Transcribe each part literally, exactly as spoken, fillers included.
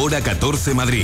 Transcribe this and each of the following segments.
Hora catorce Madrid.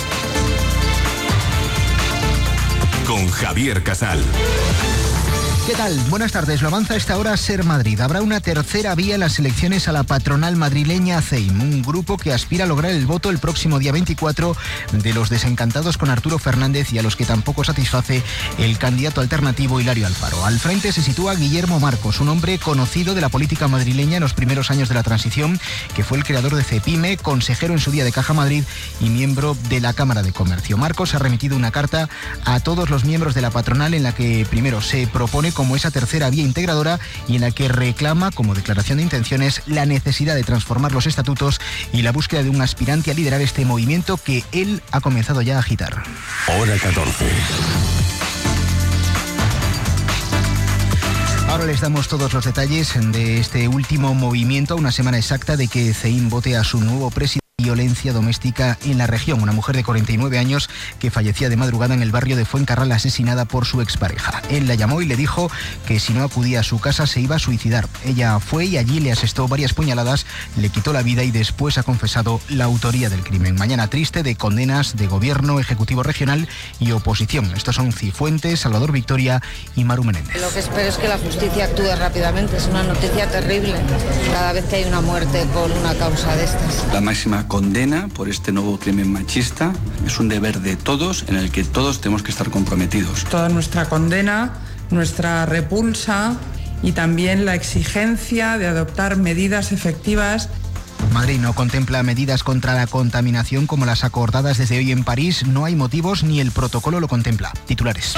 Con Javier Casal. ¿Qué tal? Buenas tardes. Lo avanza a esta hora Ser Madrid. Habrá una tercera vía en las elecciones a la patronal madrileña C E I M, un grupo que aspira a lograr el voto el próximo día veinticuatro de los desencantados con Arturo Fernández y a los que tampoco satisface el candidato alternativo Hilario Alfaro. Al frente se sitúa Guillermo Marcos, un hombre conocido de la política madrileña en los primeros años de la transición, que fue el creador de Cepime, consejero en su día de Caja Madrid y miembro de la Cámara de Comercio. Marcos ha remitido una carta a todos los miembros de la patronal en la que primero se propone como esa tercera vía integradora y en la que reclama, como declaración de intenciones, la necesidad de transformar los estatutos y la búsqueda de un aspirante a liderar este movimiento que él ha comenzado ya a agitar. Hora catorce. Ahora les damos todos los detalles de este último movimiento, a una semana exacta de que C E I M vote a su nuevo presidente. Violencia doméstica en la región. Una mujer de cuarenta y nueve años que fallecía de madrugada en el barrio de Fuencarral, asesinada por su expareja. Él la llamó y le dijo que si no acudía a su casa se iba a suicidar. Ella fue y allí le asestó varias puñaladas, le quitó la vida y después ha confesado la autoría del crimen. Mañana triste de condenas de gobierno, ejecutivo regional y oposición. Estos son Cifuentes, Salvador Victoria y Maru Menéndez. Lo que espero es que la justicia actúe rápidamente. Es una noticia terrible cada vez que hay una muerte por una causa de estas. La máxima condena por este nuevo crimen machista es un deber de todos en el que todos tenemos que estar comprometidos. Toda nuestra condena, nuestra repulsa y también la exigencia de adoptar medidas efectivas. Madrid no contempla medidas contra la contaminación como las acordadas desde hoy en París. No hay motivos ni el protocolo lo contempla. Titulares.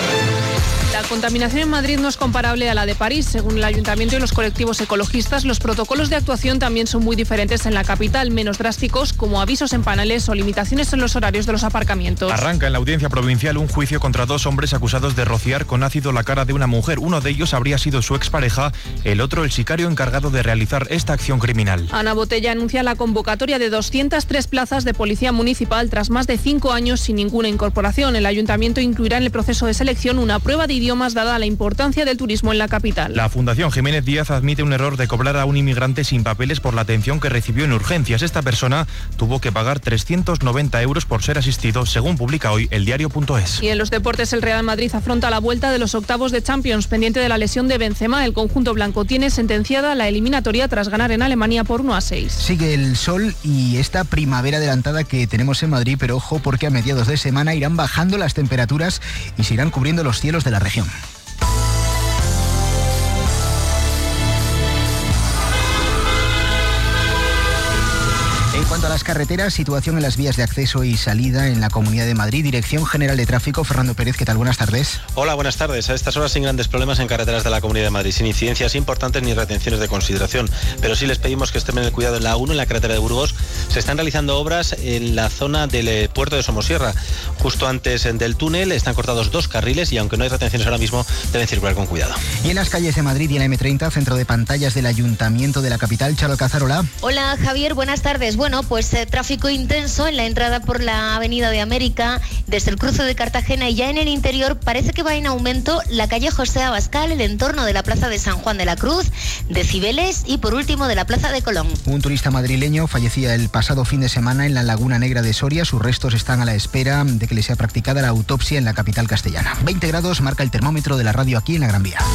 La contaminación en Madrid no es comparable a la de París. Según el Ayuntamiento y los colectivos ecologistas, los protocolos de actuación también son muy diferentes en la capital, menos drásticos, como avisos en paneles o limitaciones en los horarios de los aparcamientos. Arranca en la Audiencia Provincial un juicio contra dos hombres acusados de rociar con ácido la cara de una mujer. Uno de ellos habría sido su expareja, el otro el sicario encargado de realizar esta acción criminal. Ana Botella anuncia la convocatoria de doscientas tres plazas de policía municipal tras más de cinco años sin ninguna incorporación. El Ayuntamiento incluirá en el proceso de selección una prueba de idiomas dada la importancia del turismo en la capital. La Fundación Jiménez Díaz admite un error de cobrar a un inmigrante sin papeles por la atención que recibió en urgencias. Esta persona tuvo que pagar trescientos noventa euros por ser asistido, según publica hoy el diario punto es. Y en los deportes, el Real Madrid afronta la vuelta de los octavos de Champions, pendiente de la lesión de Benzema. El conjunto blanco tiene sentenciada la eliminatoria tras ganar en Alemania por uno a seis. Sigue el sol y esta primavera adelantada que tenemos en Madrid, pero ojo porque a mediados de semana irán bajando las temperaturas y se irán cubriendo los cielos de la región. En cuanto a las carreteras, situación en las vías de acceso y salida en la Comunidad de Madrid. Dirección General de Tráfico, Fernando Pérez, ¿qué tal? Buenas tardes. Hola, buenas tardes. A estas horas sin grandes problemas en carreteras de la Comunidad de Madrid, sin incidencias importantes ni retenciones de consideración, pero sí les pedimos que estén en el cuidado en la A uno, en la carretera de Burgos. Se están realizando obras en la zona del puerto de Somosierra. Justo antes del túnel están cortados dos carriles y aunque no hay retenciones ahora mismo, deben circular con cuidado. Y en las calles de Madrid y en la eme treinta, centro de pantallas del Ayuntamiento de la capital, Charo Alcázar, hola. Hola, Javier, buenas tardes. Bueno, pues eh, tráfico intenso en la entrada por la Avenida de América, desde el cruce de Cartagena, y ya en el interior parece que va en aumento la calle José Abascal, el entorno de la Plaza de San Juan de la Cruz, de Cibeles y por último de la Plaza de Colón. Un turista madrileño fallecía el pasado fin de semana en la Laguna Negra de Soria. Sus restos están a la espera de que le sea practicada la autopsia en la capital castellana. veinte grados marca el termómetro de la radio aquí en la Gran Vía.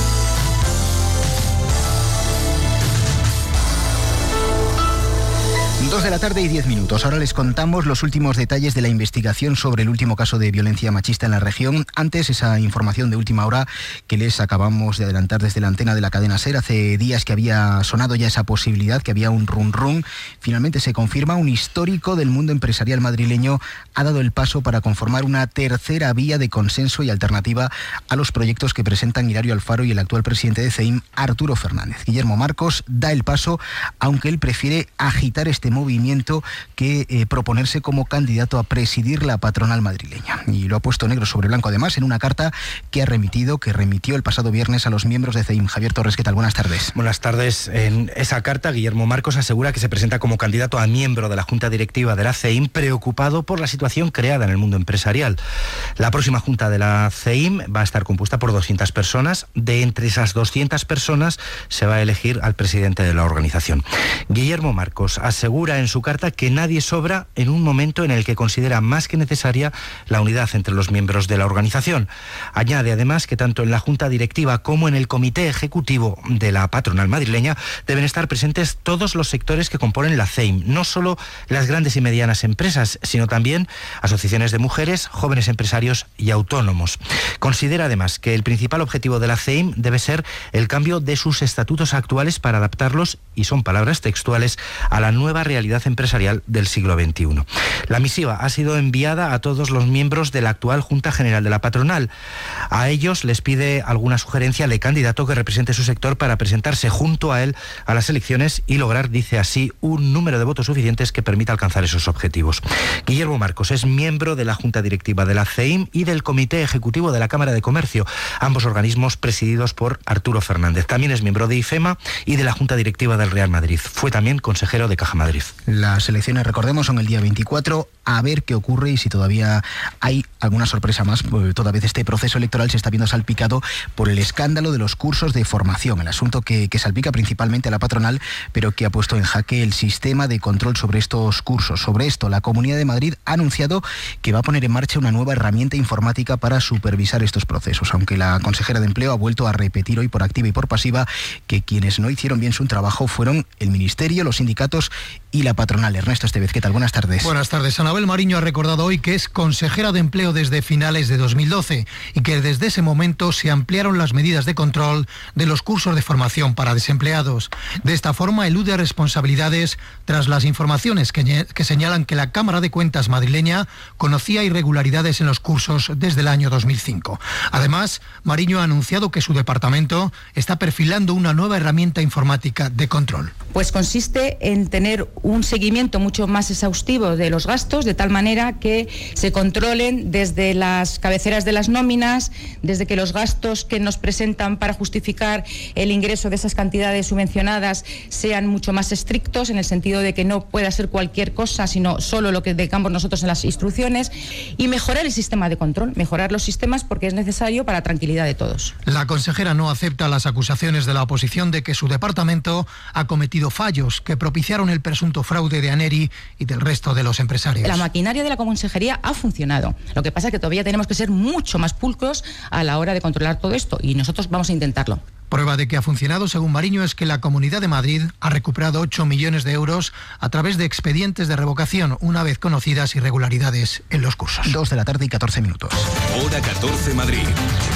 Dos de la tarde y diez minutos. Ahora les contamos los últimos detalles de la investigación sobre el último caso de violencia machista en la región. Antes, esa información de última hora que les acabamos de adelantar desde la antena de la cadena SER. Hace días que había sonado ya esa posibilidad, que había un run run. Finalmente se confirma. Un histórico del mundo empresarial madrileño ha dado el paso para conformar una tercera vía de consenso y alternativa a los proyectos que presentan Hilario Alfaro y el actual presidente de C E I M, Arturo Fernández. Guillermo Marcos da el paso, aunque él prefiere agitar este movimiento que eh, proponerse como candidato a presidir la patronal madrileña. Y lo ha puesto negro sobre blanco, además, en una carta que ha remitido, que remitió el pasado viernes a los miembros de C E I M. Javier Torres, ¿qué tal? Buenas tardes. Buenas tardes. En esa carta, Guillermo Marcos asegura que se presenta como candidato a miembro de la Junta Directiva de la C E I M, preocupado por la situación creada en el mundo empresarial. La próxima Junta de la C E I M va a estar compuesta por doscientas personas. De entre esas doscientas personas se va a elegir al presidente de la organización. Guillermo Marcos asegura asegura en su carta que nadie sobra en un momento en el que considera más que necesaria la unidad entre los miembros de la organización. Añade además que tanto en la Junta Directiva como en el Comité Ejecutivo de la patronal madrileña deben estar presentes todos los sectores que componen la C E I M, no solo las grandes y medianas empresas, sino también asociaciones de mujeres, jóvenes empresarios y autónomos. Considera además que el principal objetivo de la C E I M debe ser el cambio de sus estatutos actuales para adaptarlos, y son palabras textuales, a la nueva realidad empresarial del siglo veintiuno. La misiva ha sido enviada a todos los miembros de la actual Junta General de la patronal. A ellos les pide alguna sugerencia de candidato que represente su sector para presentarse junto a él a las elecciones y lograr, dice así, un número de votos suficientes que permita alcanzar esos objetivos. Guillermo Marcos es miembro de la Junta Directiva de la C E I M y del Comité Ejecutivo de la Cámara de Comercio, ambos organismos presididos por Arturo Fernández. También es miembro de IFEMA y de la Junta Directiva del Real Madrid. Fue también consejero de Caja Madrid. Las elecciones, recordemos, son el día veinticuatro. A ver qué ocurre y si todavía hay alguna sorpresa más. Toda vez este proceso electoral se está viendo salpicado por el escándalo de los cursos de formación, el asunto que, que salpica principalmente a la patronal, pero que ha puesto en jaque el sistema de control sobre estos cursos. Sobre esto, la Comunidad de Madrid ha anunciado que va a poner en marcha una nueva herramienta informática para supervisar estos procesos, aunque la consejera de Empleo ha vuelto a repetir hoy por activa y por pasiva que quienes no hicieron bien su trabajo fueron el Ministerio, los sindicatos y la patronal. Ernesto Estevez, ¿qué tal? Buenas tardes. Buenas tardes. Anabel Mariño ha recordado hoy que es consejera de Empleo desde finales de dos mil doce y que desde ese momento se ampliaron las medidas de control de los cursos de formación para desempleados. De esta forma elude responsabilidades tras las informaciones que, que señalan que la Cámara de Cuentas madrileña conocía irregularidades en los cursos desde el año dos mil cinco. Además, Mariño ha anunciado que su departamento está perfilando una nueva herramienta informática de control. Pues consiste en tener un seguimiento mucho más exhaustivo de los gastos, de tal manera que se controlen desde las cabeceras de las nóminas, desde que los gastos que nos presentan para justificar el ingreso de esas cantidades subvencionadas sean mucho más estrictos, en el sentido de que no pueda ser cualquier cosa, sino solo lo que dejamos nosotros en las instrucciones, y mejorar el sistema de control, mejorar los sistemas porque es necesario para la tranquilidad de todos. La consejera no acepta las acusaciones de la oposición de que su departamento ha cometido fallos que propiciaron el presunto fraude de Aneri y del resto de los empresarios. La maquinaria de la consejería ha funcionado. Lo que pasa es que todavía tenemos que ser mucho más pulcros a la hora de controlar todo esto, y nosotros vamos a intentarlo. Prueba de que ha funcionado, según Mariño, es que la Comunidad de Madrid ha recuperado ocho millones de euros a través de expedientes de revocación, una vez conocidas irregularidades en los cursos. Dos de la tarde y catorce minutos. Hora catorce Madrid.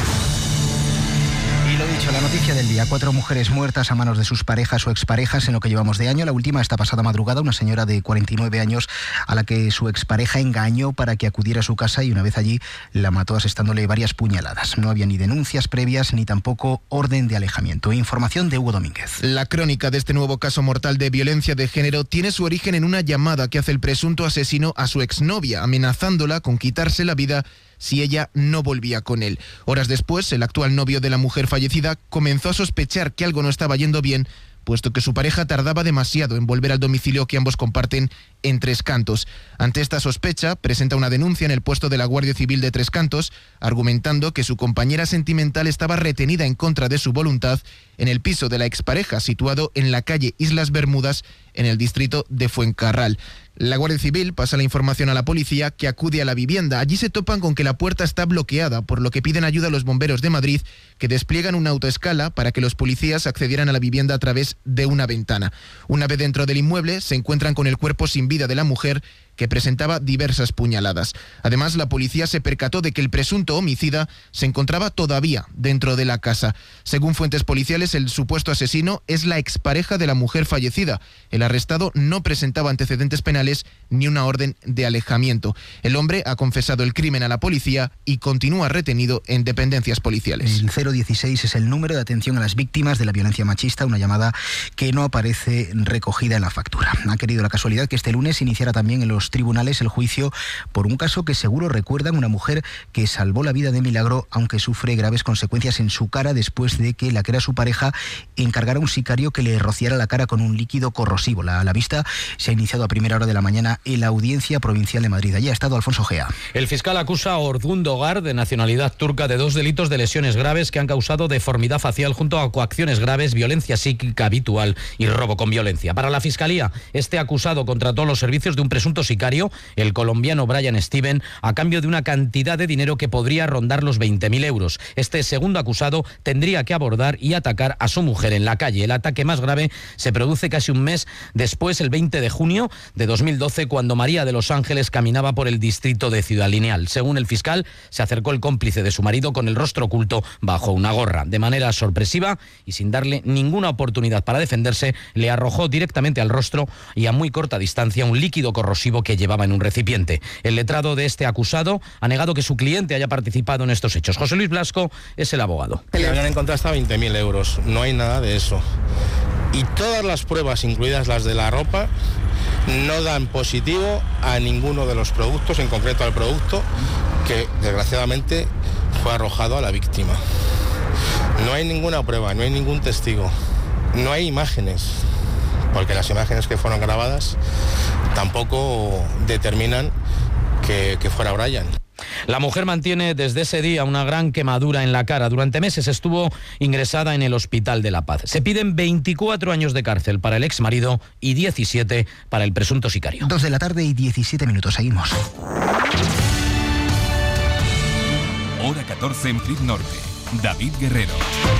Y lo dicho, la noticia del día. Cuatro mujeres muertas a manos de sus parejas o exparejas en lo que llevamos de año. La última esta pasada madrugada, una señora de cuarenta y nueve años a la que su expareja engañó para que acudiera a su casa y una vez allí la mató asestándole varias puñaladas. No había ni denuncias previas ni tampoco orden de alejamiento. Información de Hugo Domínguez. La crónica de este nuevo caso mortal de violencia de género tiene su origen en una llamada que hace el presunto asesino a su exnovia, amenazándola con quitarse la vida si ella no volvía con él. Horas después, el actual novio de la mujer fallecida comenzó a sospechar que algo no estaba yendo bien, puesto que su pareja tardaba demasiado en volver al domicilio que ambos comparten en Tres Cantos. Ante esta sospecha, presenta una denuncia en el puesto de la Guardia Civil de Tres Cantos, argumentando que su compañera sentimental estaba retenida en contra de su voluntad en el piso de la expareja, situado en la calle Islas Bermudas, en el distrito de Fuencarral. La Guardia Civil pasa la información a la policía, que acude a la vivienda. Allí se topan con que la puerta está bloqueada, por lo que piden ayuda a los bomberos de Madrid, que despliegan una autoescala para que los policías accedieran a la vivienda a través de una ventana. Una vez dentro del inmueble, se encuentran con el cuerpo sin vida de la mujer, que presentaba diversas puñaladas. Además, la policía se percató de que el presunto homicida se encontraba todavía dentro de la casa. Según fuentes policiales, el supuesto asesino es la expareja de la mujer fallecida. El arrestado no presentaba antecedentes penales ni una orden de alejamiento. El hombre ha confesado el crimen a la policía y continúa retenido en dependencias policiales. El cero dieciséis es el número de atención a las víctimas de la violencia machista, una llamada que no aparece recogida en la factura. Ha querido la casualidad que este lunes iniciara también en los tribunales el juicio por un caso que seguro recuerdan, una mujer que salvó la vida de milagro, aunque sufre graves consecuencias en su cara después de que la que era su pareja encargara a un sicario que le rociara la cara con un líquido corrosivo. La, la vista se ha iniciado a primera hora de la mañana mañana en la Audiencia Provincial de Madrid. Allí ha estado Alfonso Gea. El fiscal acusa a Orgun Dogar, de nacionalidad turca, de dos delitos de lesiones graves que han causado deformidad facial junto a coacciones graves, violencia psíquica habitual y robo con violencia. Para la Fiscalía, este acusado contrató los servicios de un presunto sicario, el colombiano Brian Steven, a cambio de una cantidad de dinero que podría rondar los veinte mil euros. Este segundo acusado tendría que abordar y atacar a su mujer en la calle. El ataque más grave se produce casi un mes después, el veinte de junio de dos mil doce, cuando María de los Ángeles caminaba por el distrito de Ciudad Lineal. Según el fiscal, se acercó el cómplice de su marido con el rostro oculto bajo una gorra. De manera sorpresiva y sin darle ninguna oportunidad para defenderse, le arrojó directamente al rostro y a muy corta distancia un líquido corrosivo que llevaba en un recipiente. El letrado de este acusado ha negado que su cliente haya participado en estos hechos. José Luis Blasco es el abogado. Le habían encontrado hasta veinte mil euros. No hay nada de eso. Y todas las pruebas, incluidas las de la ropa, no dan positivo a ninguno de los productos, en concreto al producto que desgraciadamente fue arrojado a la víctima. No hay ninguna prueba, no hay ningún testigo, no hay imágenes, porque las imágenes que fueron grabadas tampoco determinan que, que fuera Brian. La mujer mantiene desde ese día una gran quemadura en la cara. Durante meses estuvo ingresada en el Hospital de la Paz. Se piden veinticuatro años de cárcel para el exmarido y diecisiete para el presunto sicario. Dos de la tarde y diecisiete minutos. Seguimos. Hora catorce en F I P Norte. David Guerrero.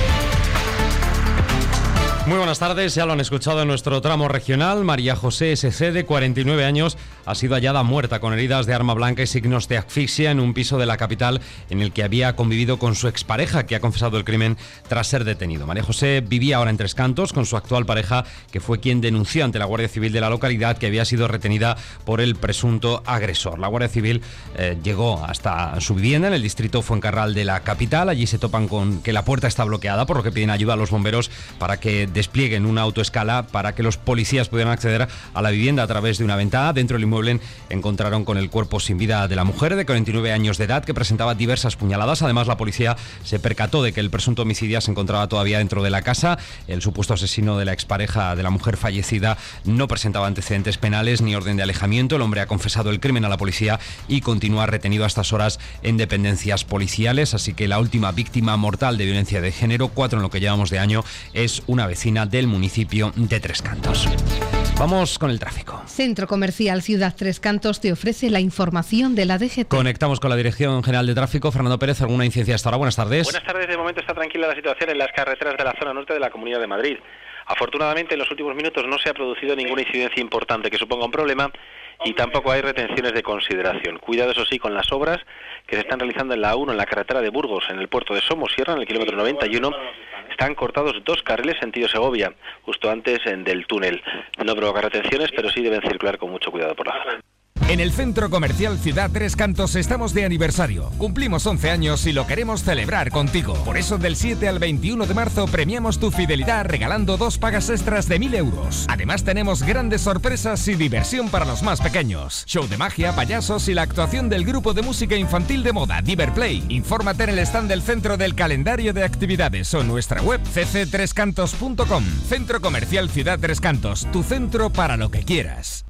Muy buenas tardes, ya lo han escuchado en nuestro tramo regional. María José S C, de cuarenta y nueve años, ha sido hallada muerta con heridas de arma blanca y signos de asfixia en un piso de la capital en el que había convivido con su expareja, que ha confesado el crimen tras ser detenido. María José vivía ahora en Tres Cantos con su actual pareja, que fue quien denunció ante la Guardia Civil de la localidad que había sido retenida por el presunto agresor. La Guardia Civil eh, llegó hasta su vivienda en el distrito Fuencarral de la capital. Allí se topan con que la puerta está bloqueada, por lo que piden ayuda a los bomberos para que desplieguen una autoescala para que los policías pudieran acceder a la vivienda a través de una ventana. Dentro del inmueble encontraron con el cuerpo sin vida de la mujer, de cuarenta y nueve años de edad, que presentaba diversas puñaladas. Además, la policía se percató de que el presunto homicida se encontraba todavía dentro de la casa. El supuesto asesino de la expareja de la mujer fallecida no presentaba antecedentes penales ni orden de alejamiento. El hombre ha confesado el crimen a la policía y continúa retenido a estas horas en dependencias policiales. Así que la última víctima mortal de violencia de género, cuatro en lo que llevamos de año, es una vecina del municipio de Tres Cantos. Vamos con el tráfico. Centro Comercial Ciudad Tres Cantos te ofrece la información de la D G T. Conectamos con la Dirección General de Tráfico. Fernando Pérez, ¿alguna incidencia hasta ahora? Buenas tardes. Buenas tardes. De momento está tranquila la situación en las carreteras de la zona norte de la Comunidad de Madrid. Afortunadamente, en los últimos minutos no se ha producido ninguna incidencia importante que suponga un problema y tampoco hay retenciones de consideración. Cuidado, eso sí, con las obras que se están realizando en la A uno, en la carretera de Burgos, en el puerto de Somosierra, en el kilómetro noventa y uno. Están cortados dos carriles sentido Segovia, justo antes del túnel. No provoca retenciones, pero sí deben circular con mucho cuidado por la zona. En el Centro Comercial Ciudad Tres Cantos estamos de aniversario. Cumplimos once años y lo queremos celebrar contigo. Por eso, del siete al veintiuno de marzo premiamos tu fidelidad regalando dos pagas extras de mil euros. Además, tenemos grandes sorpresas y diversión para los más pequeños. Show de magia, payasos y la actuación del grupo de música infantil de moda Diverplay. Infórmate en el stand del centro del calendario de actividades o en nuestra web c c tres cantos punto com. Centro Comercial Ciudad Tres Cantos, tu centro para lo que quieras.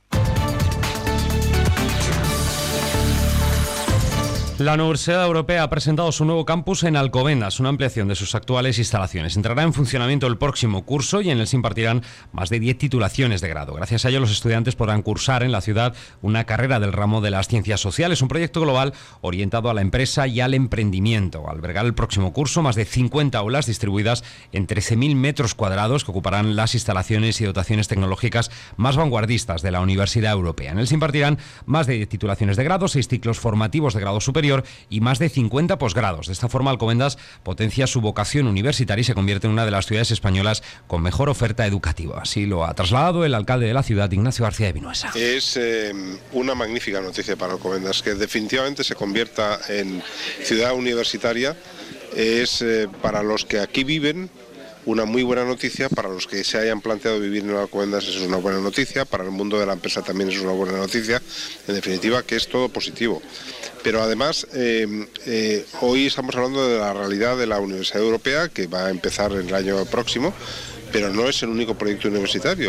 La Universidad Europea ha presentado su nuevo campus en Alcobendas, una ampliación de sus actuales instalaciones. Entrará en funcionamiento el próximo curso y en él se impartirán más de diez titulaciones de grado. Gracias a ello, los estudiantes podrán cursar en la ciudad una carrera del ramo de las ciencias sociales, un proyecto global orientado a la empresa y al emprendimiento. Albergará el próximo curso más de cincuenta aulas distribuidas en trece mil metros cuadrados que ocuparán las instalaciones y dotaciones tecnológicas más vanguardistas de la Universidad Europea. En él se impartirán más de diez titulaciones de grado, seis ciclos formativos de grado superior y más de cincuenta posgrados. De esta forma, Alcobendas potencia su vocación universitaria y se convierte en una de las ciudades españolas con mejor oferta educativa. Así lo ha trasladado el alcalde de la ciudad, Ignacio García de Vinuesa. Es eh, una magnífica noticia para Alcobendas, que definitivamente se convierta en ciudad universitaria. Es eh, para los que aquí viven una muy buena noticia, para los que se hayan planteado vivir en Alcobendas es una buena noticia, para el mundo de la empresa también es una buena noticia, en definitiva que es todo positivo. Pero además, eh, eh, hoy estamos hablando de la realidad de la Universidad Europea, que va a empezar el año próximo, pero no es el único proyecto universitario.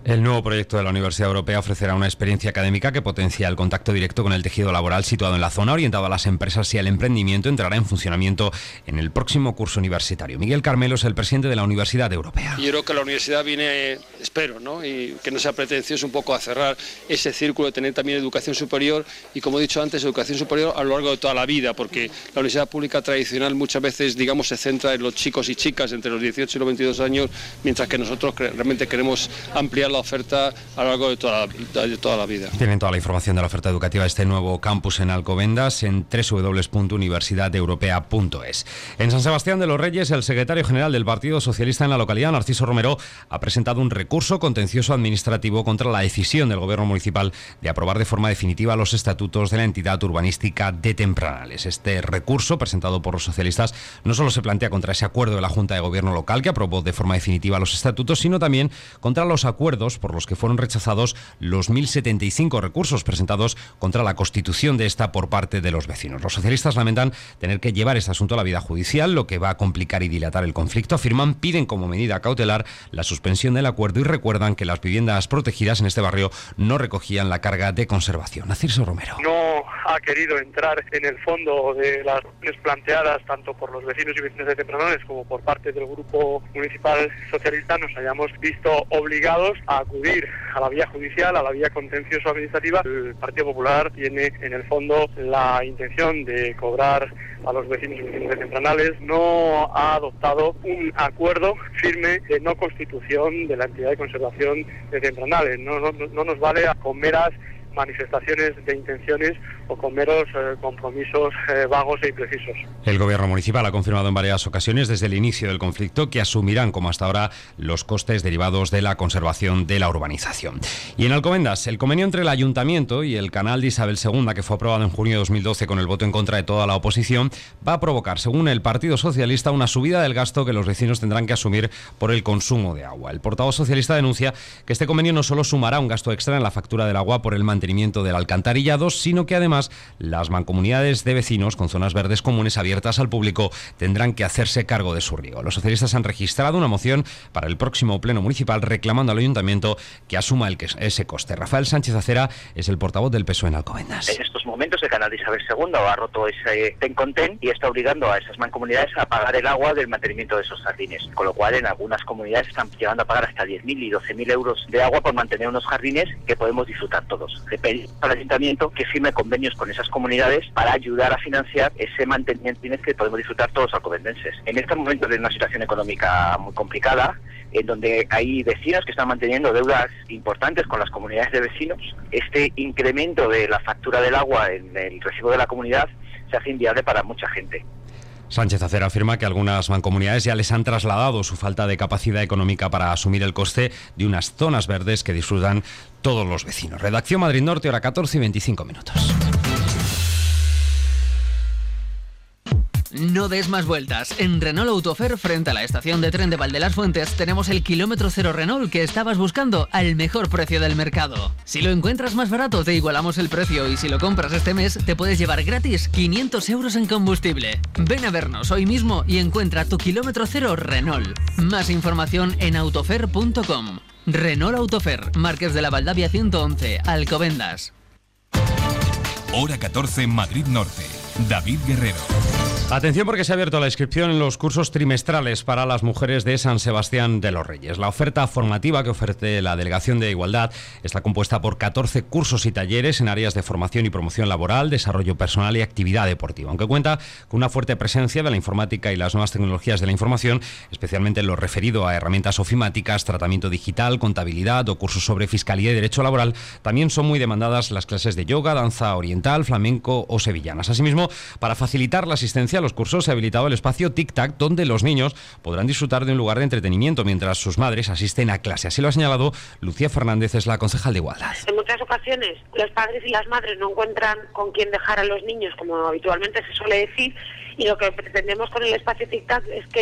El nuevo proyecto de la Universidad Europea ofrecerá una experiencia académica que potencia el contacto directo con el tejido laboral situado en la zona, orientado a las empresas y al emprendimiento. Entrará en funcionamiento en el próximo curso universitario. Miguel Carmelo es el presidente de la Universidad Europea. Yo creo que la universidad viene, espero, ¿no? Y que no sea pretencioso un poco a cerrar ese círculo de tener también educación superior y, como he dicho antes, educación superior a lo largo de toda la vida, porque la universidad pública tradicional muchas veces, digamos, se centra en los chicos y chicas entre los dieciocho y los veintidós años, mientras que nosotros realmente queremos ampliar la oferta a lo largo de toda, la, de toda la vida. Tienen toda la información de la oferta educativa de este nuevo campus en Alcobendas en doble u doble u doble u punto universidad europea punto es. En San Sebastián de los Reyes, el secretario general del Partido Socialista en la localidad, Narciso Romero, ha presentado un recurso contencioso administrativo contra la decisión del Gobierno municipal de aprobar de forma definitiva los estatutos de la entidad urbanística de Tempranales. Este recurso, presentado por los socialistas, no solo se plantea contra ese acuerdo de la Junta de Gobierno local que aprobó de forma definitiva los estatutos, sino también contra los acuerdos por los que fueron rechazados los mil setenta y cinco recursos presentados contra la constitución de esta por parte de los vecinos. Los socialistas lamentan tener que llevar este asunto a la vía judicial, lo que va a complicar y dilatar el conflicto. Afirman, piden como medida cautelar la suspensión del acuerdo y recuerdan que las viviendas protegidas en este barrio no recogían la carga de conservación. Narciso Romero. No ha querido entrar en el fondo de las cuestiones planteadas tanto por los vecinos y vecinas de Tempranales como por parte del Grupo Municipal Socialista. Nos hayamos visto obligados a acudir a la vía judicial, a la vía contencioso-administrativa. El Partido Popular tiene en el fondo la intención de cobrar a los vecinos y vecinas de Tempranales. No ha adoptado un acuerdo firme de no constitución de la entidad de conservación de Tempranales. No, no, no nos vale con meras manifestaciones de intenciones o con meros eh, compromisos eh, vagos e imprecisos. El Gobierno municipal ha confirmado en varias ocasiones desde el inicio del conflicto que asumirán, como hasta ahora, los costes derivados de la conservación de la urbanización. Y en Alcobendas, el convenio entre el Ayuntamiento y el canal de Isabel segunda, que fue aprobado en junio de dos mil doce con el voto en contra de toda la oposición, va a provocar, según el Partido Socialista, una subida del gasto que los vecinos tendrán que asumir por el consumo de agua. El portavoz socialista denuncia que este convenio no solo sumará un gasto extra en la factura del agua por el mantenimiento del alcantarillado, sino que además las mancomunidades de vecinos con zonas verdes comunes abiertas al público tendrán que hacerse cargo de su riego. Los socialistas han registrado una moción para el próximo pleno municipal reclamando al ayuntamiento que asuma el que, ese coste. Rafael Sánchez Acera es el portavoz del P S O E en Alcobendas. En estos momentos el canal de Isabel segunda ha roto ese ten con ten y está obligando a esas mancomunidades a pagar el agua del mantenimiento de esos jardines, con lo cual en algunas comunidades están llegando a pagar hasta diez mil y doce mil euros de agua por mantener unos jardines que podemos disfrutar todos. Le pedimos al ayuntamiento que firme convenios con esas comunidades para ayudar a financiar ese mantenimiento que podemos disfrutar todos los alcobendenses. En este momento de una situación económica muy complicada, en donde hay vecinos que están manteniendo deudas importantes con las comunidades de vecinos, este incremento de la factura del agua en el recibo de la comunidad se hace inviable para mucha gente. Sánchez Acera afirma que algunas mancomunidades ya les han trasladado su falta de capacidad económica para asumir el coste de unas zonas verdes que disfrutan todos los vecinos. Redacción Madrid Norte, hora catorce y veinticinco minutos. No des más vueltas. En Renault Autofer, frente a la estación de tren de Valdelasfuentes, tenemos el kilómetro cero Renault que estabas buscando al mejor precio del mercado. Si lo encuentras más barato, te igualamos el precio y si lo compras este mes, te puedes llevar gratis quinientos euros en combustible. Ven a vernos hoy mismo y encuentra tu kilómetro cero Renault. Más información en autofer punto com. Renault Autofer, Márquez de la Valdavia ciento once, Alcobendas. Hora catorce en Madrid Norte. David Guerrero. Atención porque se ha abierto la inscripción en los cursos trimestrales para las mujeres de San Sebastián de los Reyes. La oferta formativa que ofrece la Delegación de Igualdad está compuesta por catorce cursos y talleres en áreas de formación y promoción laboral, desarrollo personal y actividad deportiva, aunque cuenta con una fuerte presencia de la informática y las nuevas tecnologías de la información, especialmente en lo referido a herramientas ofimáticas, tratamiento digital, contabilidad o cursos sobre fiscalía y derecho laboral. También son muy demandadas las clases de yoga, danza oriental, flamenco o sevillanas. Asimismo, para facilitar la asistencia a los cursos se ha habilitado el espacio Tic Tac, donde los niños podrán disfrutar de un lugar de entretenimiento mientras sus madres asisten a clase. Así lo ha señalado Lucía Fernández, es la concejal de Igualdad. En muchas ocasiones los padres y las madres no encuentran con quién dejar a los niños, como habitualmente se suele decir, y lo que pretendemos con el espacio Tic Tac es que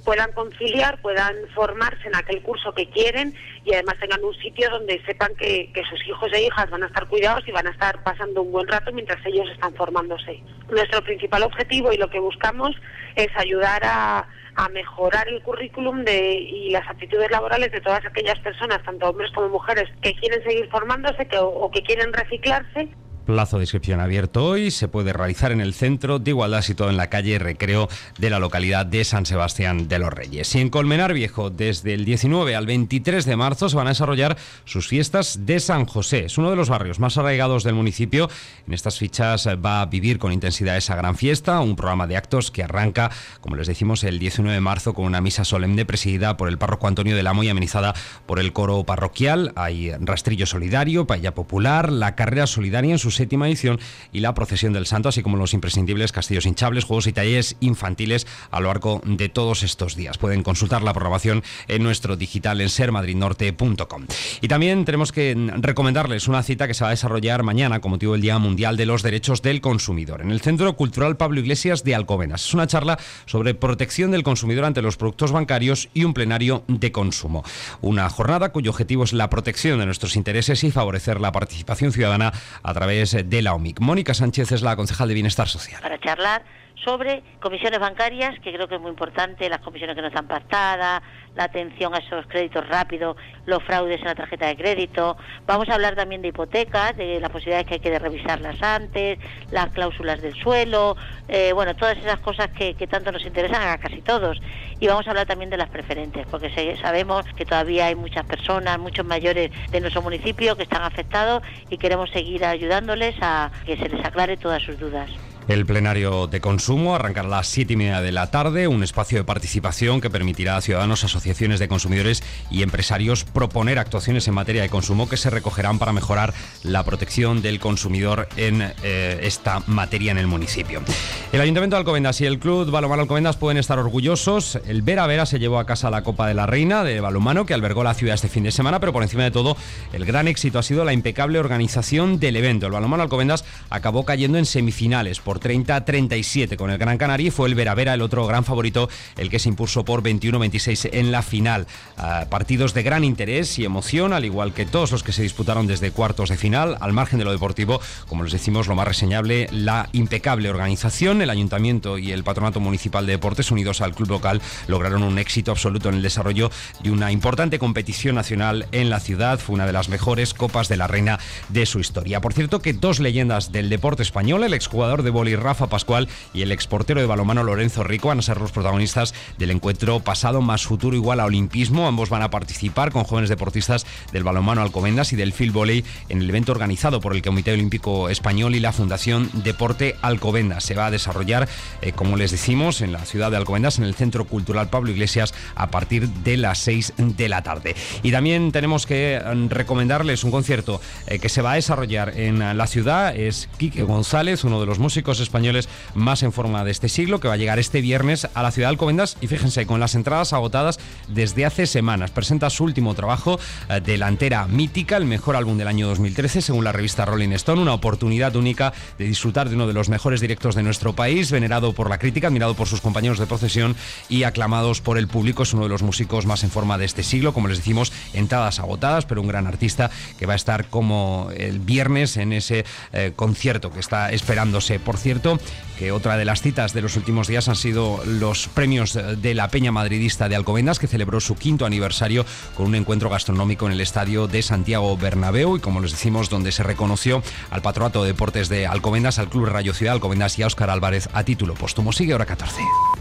puedan conciliar, puedan formarse en aquel curso que quieren y además tengan un sitio donde sepan que, que sus hijos e hijas van a estar cuidados y van a estar pasando un buen rato mientras ellos están formándose. Nuestro principal objetivo y lo que buscamos es ayudar a, a mejorar el currículum de, y las aptitudes laborales de todas aquellas personas, tanto hombres como mujeres, que quieren seguir formándose que, o que quieren reciclarse. Plazo de inscripción abierto hoy, se puede realizar en el Centro de Igualdad situado en la calle Recreo de la localidad de San Sebastián de los Reyes. Y en Colmenar Viejo, desde el diecinueve al veintitrés de marzo se van a desarrollar sus fiestas de San José. Es uno de los barrios más arraigados del municipio. En estas fichas va a vivir con intensidad esa gran fiesta, un programa de actos que arranca, como les decimos, el diecinueve de marzo con una misa solemne presidida por el párroco Antonio del Amo y amenizada por el coro parroquial. Hay rastrillo solidario, paella popular, la carrera solidaria en sus séptima edición y la procesión del Santo, así como los imprescindibles castillos hinchables, juegos y talleres infantiles a lo largo de todos estos días. Pueden consultar la programación en nuestro digital en ser madrid norte punto com. Y también tenemos que recomendarles una cita que se va a desarrollar mañana con motivo del Día Mundial de los Derechos del Consumidor en el Centro Cultural Pablo Iglesias de Alcobendas. Es una charla sobre protección del consumidor ante los productos bancarios y un plenario de consumo. Una jornada cuyo objetivo es la protección de nuestros intereses y favorecer la participación ciudadana a través de la O M I C. Mónica Sánchez es la concejal de Bienestar Social. Para charlar sobre comisiones bancarias, que creo que es muy importante, las comisiones que no están pactadas, la atención a esos créditos rápidos, los fraudes en la tarjeta de crédito. Vamos a hablar también de hipotecas, de las posibilidades que hay que revisarlas antes, las cláusulas del suelo, eh, bueno, todas esas cosas que, que tanto nos interesan a casi todos. Y vamos a hablar también de las preferentes, porque se, sabemos que todavía hay muchas personas, muchos mayores de nuestro municipio que están afectados y queremos seguir ayudándoles a que se les aclare todas sus dudas. El plenario de consumo arrancará a las siete y media de la tarde, un espacio de participación que permitirá a ciudadanos, asociaciones de consumidores y empresarios proponer actuaciones en materia de consumo que se recogerán para mejorar la protección del consumidor en eh, esta materia en el municipio. El Ayuntamiento de Alcobendas y el Club Balonmano Alcobendas pueden estar orgullosos. El Vera Vera se llevó a casa la Copa de la Reina de balonmano que albergó la ciudad este fin de semana, pero por encima de todo el gran éxito ha sido la impecable organización del evento. El balonmano Alcobendas acabó cayendo en semifinales por treinta a treinta y siete con el Gran Canaria y fue el Vera Vera el otro gran favorito, el que se impuso por veintiuno a veintiséis en la final. Uh, partidos de gran interés y emoción, al igual que todos los que se disputaron desde cuartos de final. Al margen de lo deportivo, como les decimos, lo más reseñable, la impecable organización. El Ayuntamiento y el Patronato Municipal de Deportes, unidos al club local, lograron un éxito absoluto en el desarrollo de una importante competición nacional en la ciudad. Fue una de las mejores Copas de la Reina de su historia. Por cierto, que dos leyendas del deporte español, el exjugador de vóley Rafa Pascual y el exportero de balonmano Lorenzo Rico, van a ser los protagonistas del encuentro Pasado más Futuro igual a Olimpismo. Ambos van a participar con jóvenes deportistas del balonmano Alcobendas y del field volley en el evento organizado por el Comité Olímpico Español y la Fundación Deporte Alcobendas. Se va a desarrollar, eh, como les decimos, en la ciudad de Alcobendas, en el Centro Cultural Pablo Iglesias, a partir de las seis de la tarde. Y también tenemos que recomendarles un concierto eh, que se va a desarrollar en la ciudad. Es Quique González, uno de los músicos españoles más en forma de este siglo, que va a llegar este viernes a la ciudad de Alcobendas y fíjense, con las entradas agotadas desde hace semanas. Presenta su último trabajo, eh, Delantera Mítica, el mejor álbum del año dos mil trece según la revista Rolling Stone, una oportunidad única de disfrutar de uno de los mejores directos de nuestro país, venerado por la crítica, admirado por sus compañeros de profesión y aclamados por el público. Es uno de los músicos más en forma de este siglo, como les decimos, entradas agotadas, pero un gran artista que va a estar como el viernes en ese eh, concierto que está esperándose. Por cierto, que otra de las citas de los últimos días han sido los premios de la Peña Madridista de Alcobendas, que celebró su quinto aniversario con un encuentro gastronómico en el estadio de Santiago Bernabéu y, como les decimos, donde se reconoció al Patronato de Deportes de Alcobendas, al Club Rayo Ciudad Alcobendas y a Óscar Álvarez a título póstumo. Sigue Hora catorce.